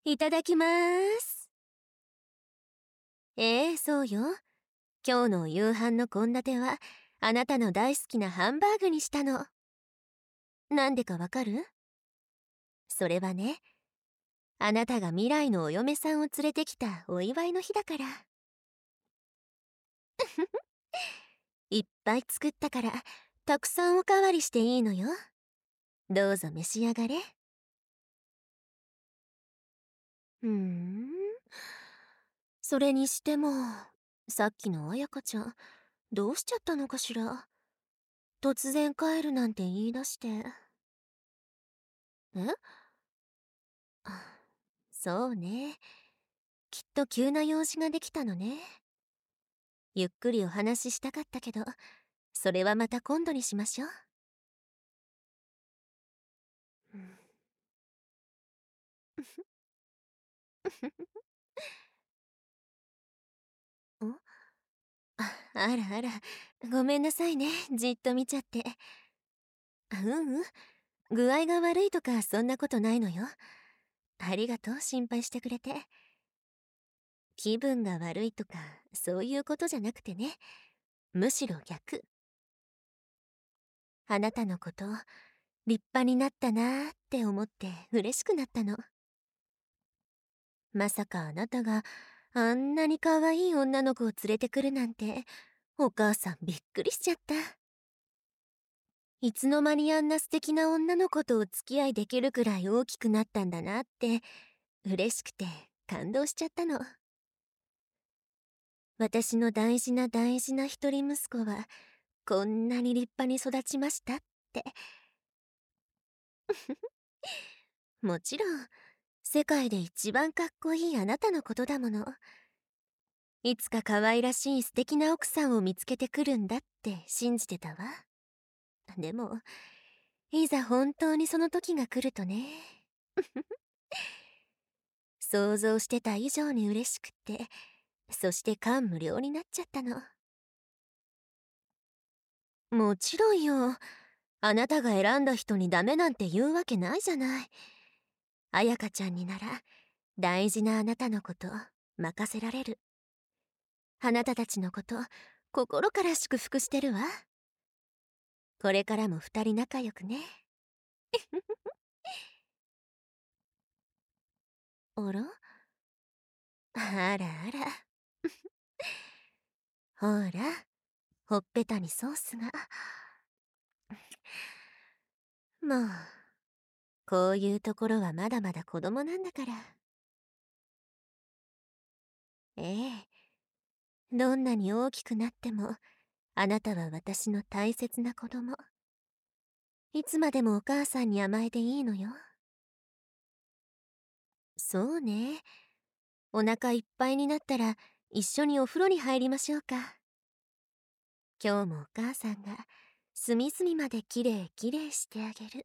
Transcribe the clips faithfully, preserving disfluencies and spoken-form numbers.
いただきまーす。ええ、そうよ。今日の夕飯の献立はあなたの大好きなハンバーグにしたの。なんでかわかる？それはね、あなたが未来のお嫁さんを連れてきたお祝いの日だから。いっぱい作ったからたくさんおかわりしていいのよ。どうぞ召し上がれ。ふーん。それにしても、さっきの彩香ちゃん、どうしちゃったのかしら。突然帰るなんて言い出して。え？あ、そうね。きっと急な用事ができたのね。ゆっくりお話ししたかったけど、それはまた今度にしましょう。うん。ん？あ、あらあら、ごめんなさいね、じっと見ちゃって。あ、ううん、具合が悪いとかそんなことないのよ。ありがとう、心配してくれて。気分が悪いとかそういうことじゃなくてね、むしろ逆。あなたのこと立派になったなーって思って嬉しくなったの。まさかあなたがあんなに可愛い女の子を連れてくるなんて、お母さんびっくりしちゃった。いつの間にあんな素敵な女の子とお付き合いできるくらい大きくなったんだなって嬉しくて感動しちゃったの。私の大事な大事な一人息子はこんなに立派に育ちましたって。もちろん世界で一番かっこいいあなたのことだもの。いつか可愛らしい素敵な奥さんを見つけてくるんだって信じてたわ。でもいざ本当にその時が来るとね。想像してた以上に嬉しくて、そして感無量になっちゃったの。もちろんよ。あなたが選んだ人にダメなんて言うわけないじゃない。彩香ちゃんになら大事なあなたのこと任せられる。あなたたちのこと心から祝福してるわ。これからも二人仲良くね。あら？あらあら。ほら、ほっぺたにソースが。もうこういうところはまだまだ子供なんだから。ええ、どんなに大きくなってもあなたは私の大切な子供。いつまでもお母さんに甘えていいのよ。そうね。お腹いっぱいになったら一緒にお風呂に入りましょうか。今日もお母さんが隅々まできれいきれいしてあげる。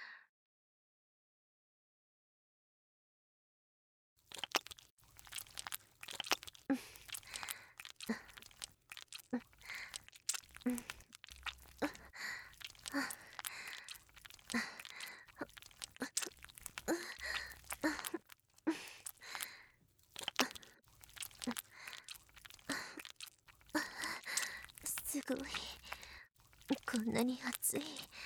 すごい、こんなに暑い。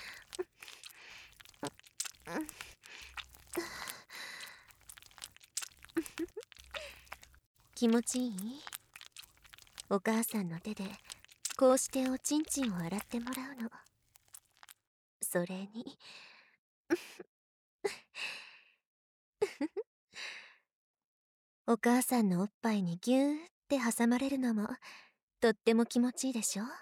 気持ちいい？お母さんの手でこうしておちんちんを洗ってもらうの。それにお母さんのおっぱいにギューって挟まれるのもとっても気持ちいいでしょ。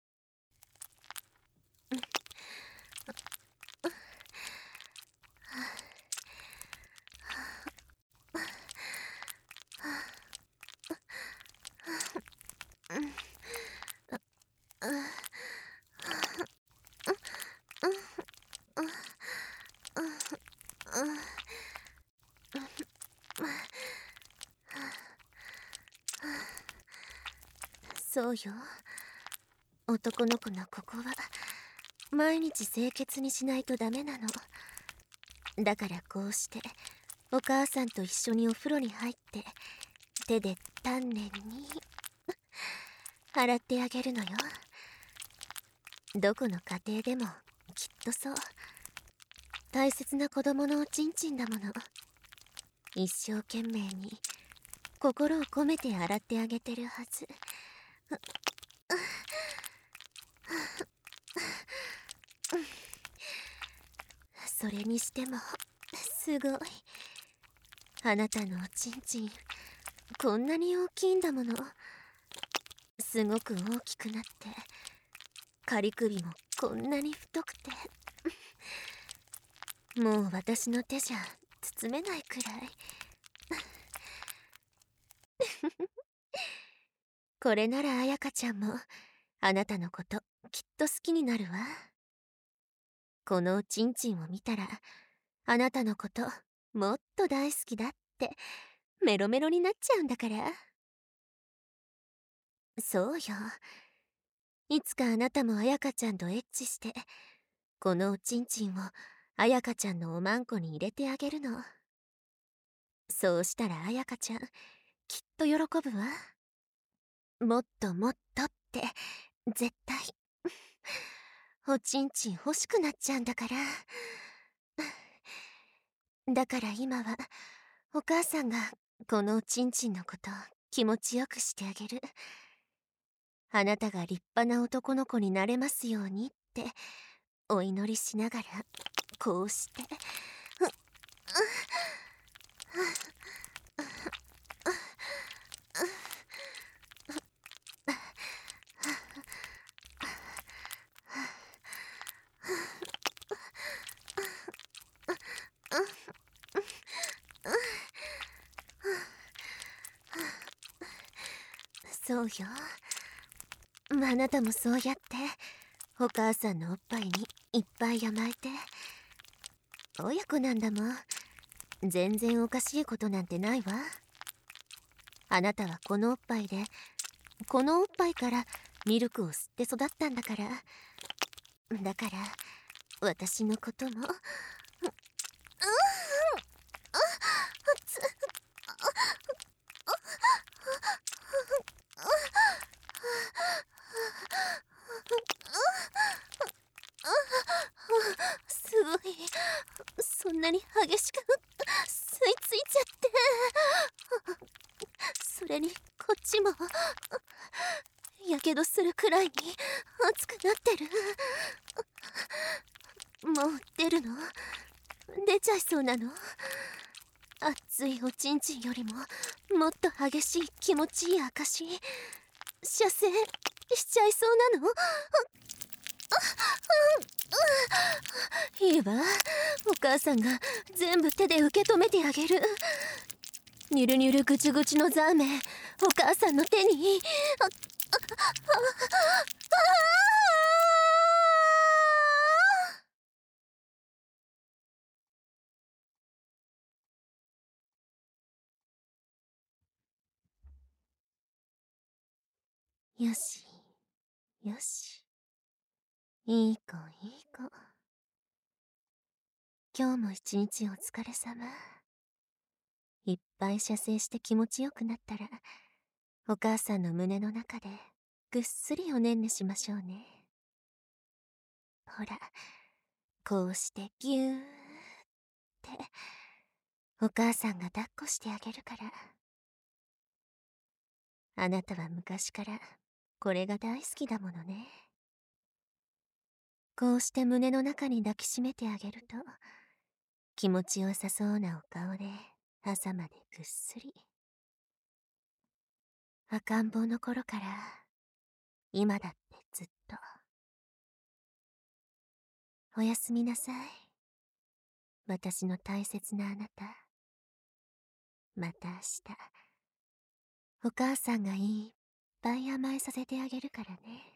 そうよ、男の子のここは毎日清潔にしないとダメなの。だからこうしてお母さんと一緒にお風呂に入って手で丹念に洗ってあげるのよ。どこの家庭でもきっとそう。大切な子供のおちんちんだもの。一生懸命に心を込めて洗ってあげてるはず。それにしてもすごい。あなたのおちんちんこんなに大きいんだもの。すごく大きくなって仮首もこんなに太くてもう私の手じゃ包めないくらい。これなら彩香ちゃんもあなたのこときっと好きになるわ。このおちんちんを見たらあなたのこともっと大好きだってメロメロになっちゃうんだから。そうよ。いつかあなたも彩香ちゃんとエッチしてこのおちんちんを彩香ちゃんのおまんこに入れてあげるの。そうしたら彩香ちゃんきっと喜ぶわ。もっともっとって絶対おちんちん欲しくなっちゃうんだから。だから今はお母さんがこのおちんちんのこと気持ちよくしてあげる。あなたが立派な男の子になれますようにってお祈りしながらこうしてそうよ。あなたもそうやってお母さんのおっぱいにいっぱい甘えて。親子なんだもん。全然おかしいことなんてないわ。あなたはこのおっぱいでこのおっぱいからミルクを吸って育ったんだから。だから私のこともすごい。そんなに激しく吸い付いちゃって。それにこっちもやけどするくらいに熱くなってる。もう出るの？出ちゃいそうなの？熱いおちんちんよりももっと激しい気持ちいい証射精しちゃいそうなの？いいわ。お母さんが全部手で受け止めてあげる。ニュルニュルぐちぐちのザーメンお母さんの手に。あよしよし、いい子いい子。今日も一日お疲れ様。いっぱい射精して気持ちよくなったらお母さんの胸の中でぐっすりおねんねしましょうね。ほらこうしてぎゅーってお母さんが抱っこしてあげるから。あなたは昔からこれが大好きだものね。こうして胸の中に抱きしめてあげると気持ちよさそうなお顔で朝までぐっすり。赤ん坊の頃から今だってずっと。おやすみなさい、私の大切なあなた。また明日お母さんがいっぱい甘えさせてあげるからね。